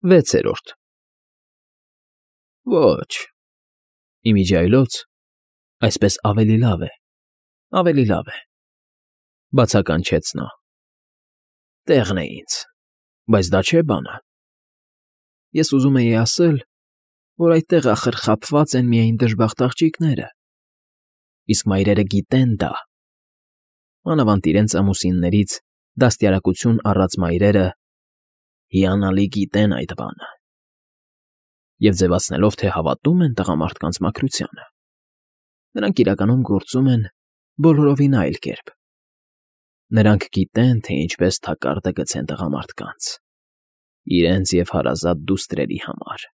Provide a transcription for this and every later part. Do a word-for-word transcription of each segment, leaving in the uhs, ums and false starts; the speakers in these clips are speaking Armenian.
Վեցերորդ Ոչ, իմիջիայլոց, այսպես ավելի լավ է, ավելի լավ է, բացականչեց նա, տեղն է ինձ, բայց դա չէ բանը, ես ուզում էի ասել, որ այդտեղ ախր խաբված են միայն դժբախտ աղջիկները, իսկ մայրերը գիտեն դա, մանավանդ իրենց ամուսիններից դաստիարակություն առած մայրերը հիանալի գիտեն այդ բանը և ձևացնելով, թե հավատում են տղամարդկանց մաքրությանը, նրանք իրականում գործում են բոլորովին այլ կերպ. նրանք գիտեն, թե ինչպես թակարդը գցեն տղամարդկանց, իրենց և հարազատ դուստրերի համար,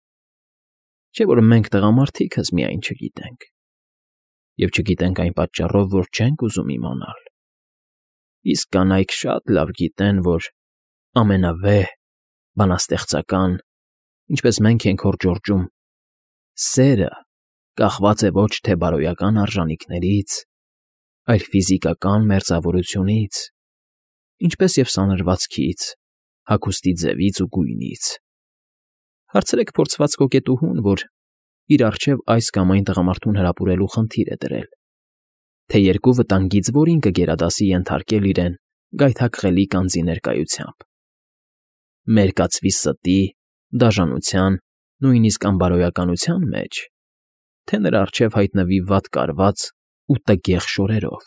չէ՞ որ մենք տղամարդիկս միայն չգիտենք, և չգիտենք այն պատճառով, որ չենք ուզում իմանալ, իսկ կանայք շատ լավ գիտեն, որ ամենավեհ, բանաստեղծական, ինչպես մենք ենք հոր Ջորջում, սերը կախված է ոչ թե բարոյական արժանիքներից, այլ ֆիզիկական մերձավորությունից, ինչպես և սանրվածքից, հագուստի ձևից ու գույնից. հարցրեք փորձված կոկետուհուն, որ իր առջև այս կամ այն տղամարդուն հրապուրելու խնդիր է դրել, թե երկու վտանգից որին կգերադասի ենթարկել իրեն գայթակղելի գանձի ներկայությամբ. մերկացվի ստի, դաժանության, նույնիսկ անբարոյականության մեջ, թե նրա առջև հայտնվի վատ կարված ու տգեղ շորերով,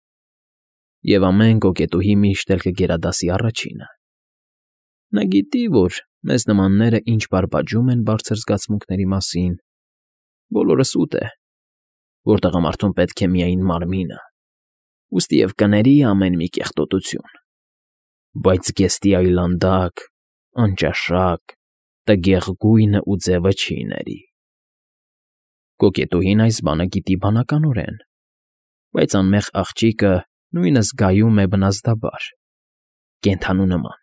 և ամեն կոկետուհի միշտ էլ կգերադասի առաջինը. նա գիտի, որ մեզ նմանները ինչ բարբաջում են բարձր զգացմունքների մասին, բոլորս ուտ է, որ տղամարդուն պետք է միայն մարմինը, ուստի և կների ամեն մի կեղտոտություն, բայց զգեստի այլանդակ, անճաշակ, տգեղ գույնը ու ձևը չի ների. Կոկետուհին այս բանը գիտի բանականորեն, բայց անմեղ աղջիկը նույնը զգայում է բնազդաբար, կենդանու նման.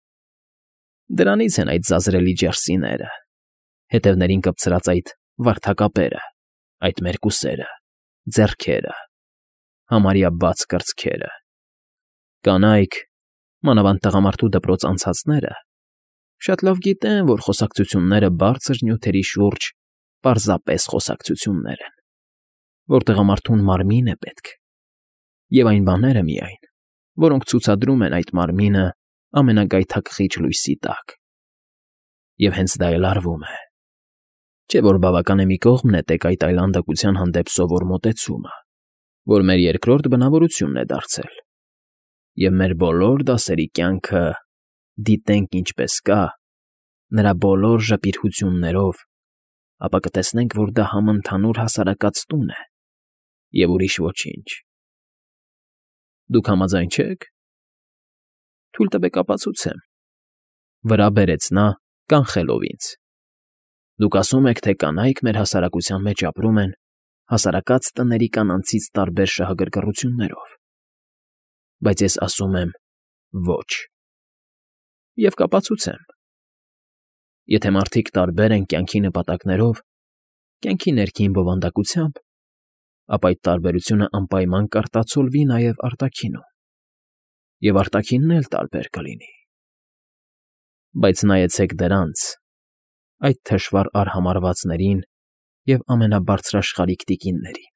դրանից են այդ ձազրելի ճեռսիները, հետևներին կպցրած այդ վարդակապերը, այդ մերկուսերը, ձեռքերը, համարյա բաց կրծքերը, կանայք, մանավանդ տղամարդու դպրոց անցածները, շատ լավ գիտեն, որ խոսակցությունները բարձր նյութերի շուրջ պարզապես խոսակցություններ են, որ տղամարդուն մարմին է պետք, և այն բաները միայն, որոնք ցուցադրում են այդ մարմինը ամենագայթակղիչ լույսի տակ, և հենց դա էլ արվում է, չէ՞ որ բավական է մի կողմ նետեք այդ այլանդակության հանդեպ սովոր մոտեցումը, որ մեր երկրորդ բնավորությունն է դարձել, և մեր բոլոր դասերի կյանքը դիտենք ինչպես կա, նրա բոլոր ժպիրհություններով, ապա կտեսնենք, որ դա համընդհանուր հասարակած տուն է և ուրիշ ոչինչ։ Դուք համաձայն չե՞ք։ Թույլ տվեք ապացուցեմ, վրա բերեց նա, կանխելով ինձ. դուք ասում եք, թե կանայք մեր հասարակության մեջ ապրում են հասարակած տների կանանցից տարբեր շահագրգռություններով, բայց ես ասում եմ ոչ, և կապացուցեմ. եթե մարդիկ տարբեր են կյանքի նպատակներով, կյանքի ներքին բովանդակությամբ, ապա այդ տարբերությունը անպայման կարտացոլվի նաև արտաքինում, և արտաքինն էլ տարբեր կլինի, բայց նայեցեք դրանց, այդ թշվառ արհամարհվածներին և ամենաբարձրաշխարհիկ տիկիններին.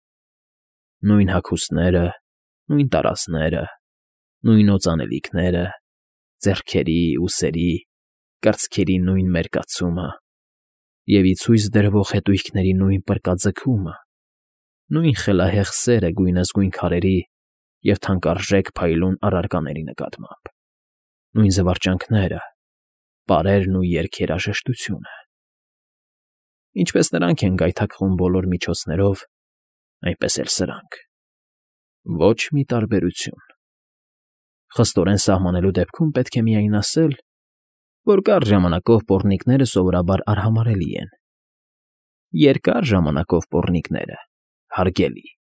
նույն հագուստները, նույն տարազները, նույն օծանելիքները, ձեռքերի, ուսերի, կրծքերի նույն մերկացումը և ի ցույց դրվող հետույքների նույն պռկաձգումը, նույն խելահեղ սերը գույնզգույն քարերի և թանկարժեք փայլուն առարկաների նկատմամբ, նույն զվարճանքները, պարերն ու երգերաժշտությունը. ինչպես նրանք են գայթակղում բոլոր միջոցներով, այնպես էլ սրանք. ոչ մի տարբերություն. խստորեն սահմանելու դեպքում պետք է միայն ասել, որ կարճ ժամանակով պոռնիկները սովորաբար արհամարհելի են, երկար ժամանակով պոռնիկները՝ հարգելի։